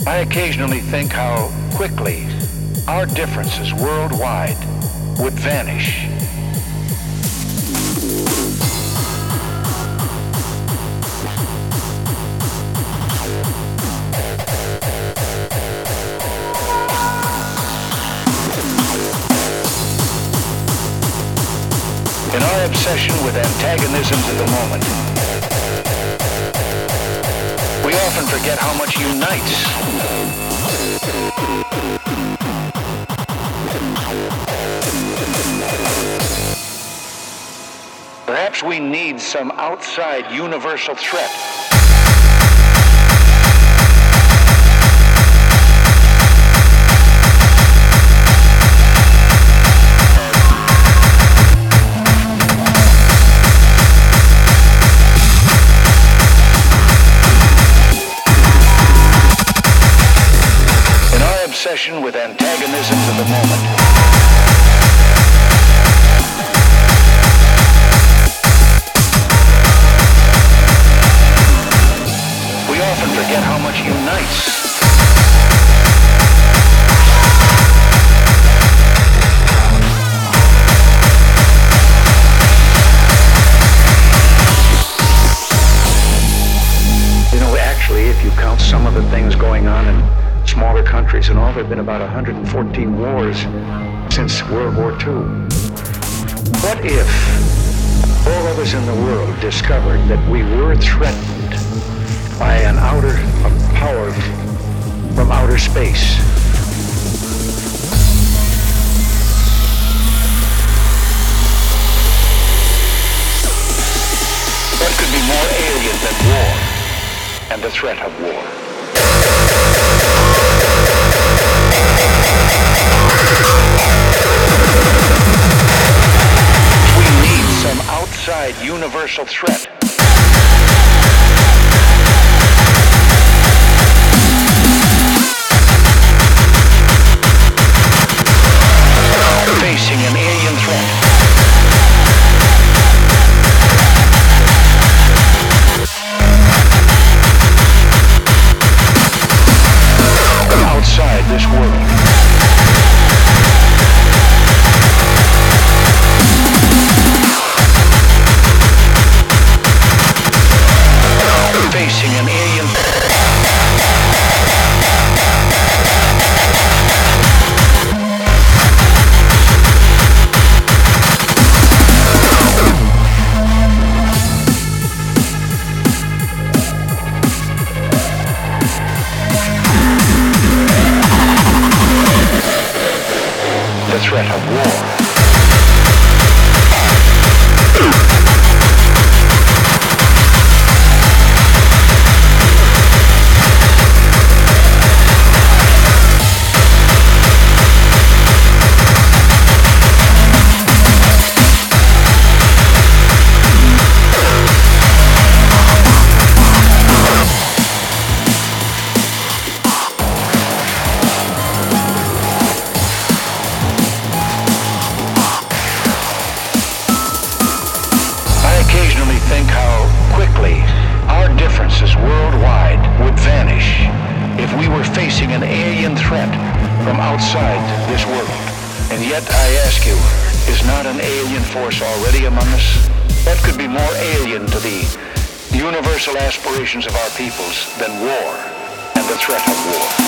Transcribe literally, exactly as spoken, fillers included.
I occasionally think how quickly our differences worldwide would vanish. In our obsession with antagonisms of the moment, we often forget how much unites. Perhaps we need some outside universal threat. Obsession with antagonisms of the moment. We often forget how much unites. You know, actually, if you count some of the things going on in smaller countries and all, there have been about one hundred fourteen wars since World War Two. What if all of us in the world discovered that we were threatened by an outer a power from outer space? What could be more alien than war and the threat of war? We need some outside universal threat. Facing an alien threat. Outside this world. Facing an alien. The threat of war. Think how quickly our differences worldwide would vanish if we were facing an alien threat from outside this world. And yet, I ask you, is not an alien force already among us? What could be more alien to the universal aspirations of our peoples than war and the threat of war?